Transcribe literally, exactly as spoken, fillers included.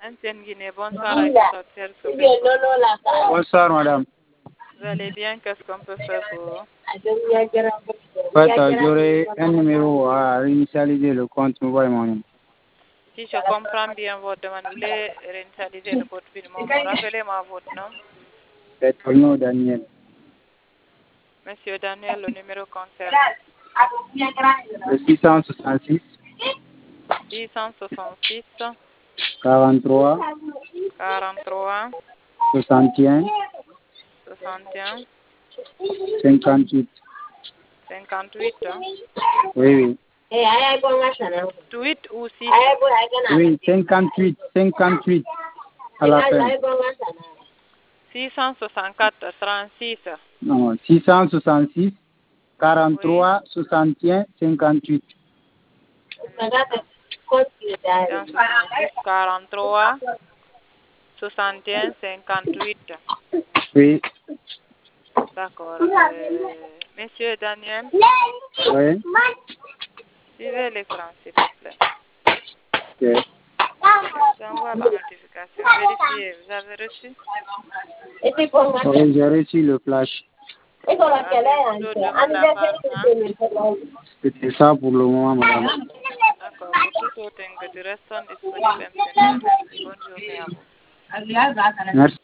Ancienne Guinée, bonsoir à docteur Sophie. Bonsoir, madame. Vous allez bien? Qu'est-ce qu'on peut faire pour vous? En fait, euh, j'aurais un numéro à réinitialiser le compte Mobile Money. Si je comprends bien votre demande, vous voulez réinitialiser le votre film. Rappelez-moi votre nom. C'est Tonio Daniel. Monsieur Daniel, le numéro concerne Le six cent soixante-six, six cent soixante-six, quarante-trois, quarante-trois, soixante et un, soixante et un, cinquante-huit. cinquante-huit, Oui, oui. huit ou six? Oui, cinquante-huit, cinquante-huit à la fin. six cent soixante-quatre, trente-six. Non, six cent soixante-six, quarante-trois, soixante et un, cinquante-huit. quarante-trois, soixante et un, cinquante-huit. Oui. D'accord. Euh, Monsieur Daniel, Oui. suivez l'écran, s'il vous plaît. Ok. J'envoie la notification. Vérifiez. Vous avez reçu? Oui, j'ai reçu le flash. Avez-vous d'autres demandes à part ça? C'était ça pour le moment, madame. D'accord. Pour tout autre que du restant disponible, M C N. Merci. Bonne journée à vous. Merci.